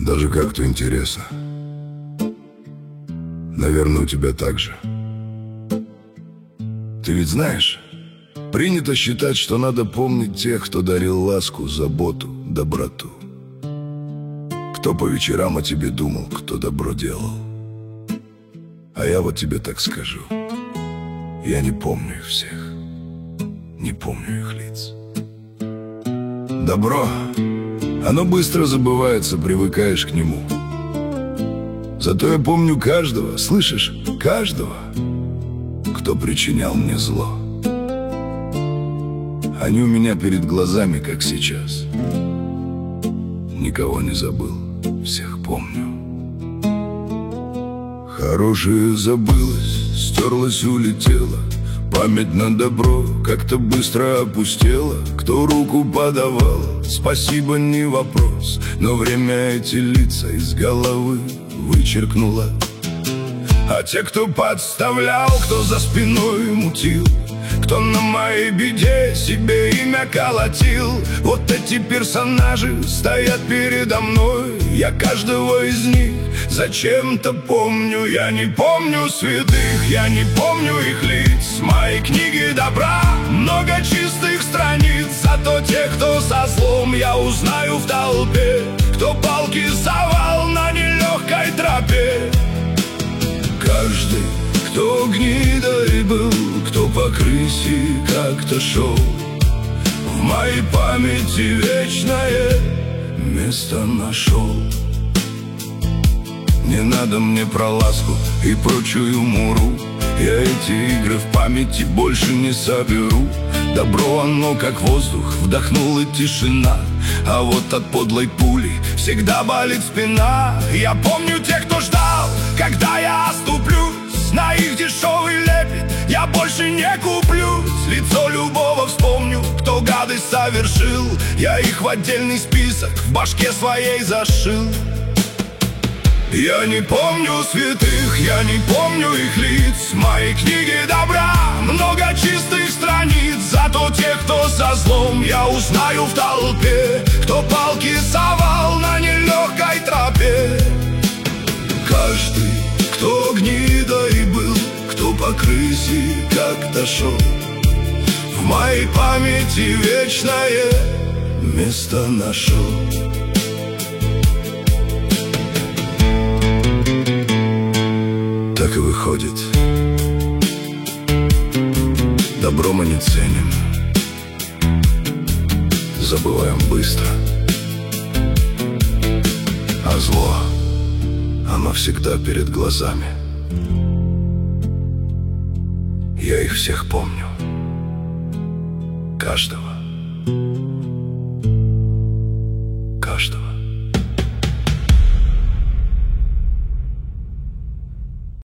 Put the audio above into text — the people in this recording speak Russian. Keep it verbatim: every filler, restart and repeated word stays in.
Даже как-то интересно. Наверное, у тебя так же. Ты ведь знаешь, принято считать, что надо помнить тех, кто дарил ласку, заботу, доброту. Кто по вечерам о тебе думал, кто добро делал. А я вот тебе так скажу: я не помню их всех, не помню их лиц. Добро, оно быстро забывается, привыкаешь к нему. Зато я помню каждого, слышишь, каждого, кто причинял мне зло. Они у меня перед глазами, как сейчас. Никого не забыл, всех помню. Хорошее забылось, стерлось, улетело. Память на добро как-то быстро опустела. Кто руку подавал, спасибо, не вопрос. Но время эти лица из головы вычеркнуло. А те, кто подставлял, кто за спиной мутил, кто на моей беде себе имя колотил, вот эти персонажи стоят передо мной. Я каждого из них зачем-то помню. Я не помню святых, я не помню их лиц. В моей книге добра много чистых страниц. Зато тех, кто со злом, я узнаю в толпе. Кто палки совал на нелегкой тропе. Каждый, кто гнидой был, кто по крысе как-то шел, в моей памяти вечное место нашел. Не надо мне про ласку и прочую муру. Я эти игры в памяти больше не соберу. Добро оно как воздух, вдохнул и тишина. А вот от подлой пули всегда болит спина. Я помню тех, кто ждал, когда я оступлюсь. На их дешевый лепет я больше не куплюсь. Лицо любого вспомню, кто гадость совершил. Я их в отдельный список в башке своей зашил. Я не помню святых, я не помню их лиц. В моей книге добра много чистых страниц. Зато тех, кто со злом, я узнаю в толпе. Кто палки совал на нелегкой тропе. Каждый, кто гнидой был, кто по крысе как-то шел, в моей памяти вечное место нашел. Так и выходит, добро мы не ценим, забываем быстро. А зло, оно всегда перед глазами. Я их всех помню, каждого.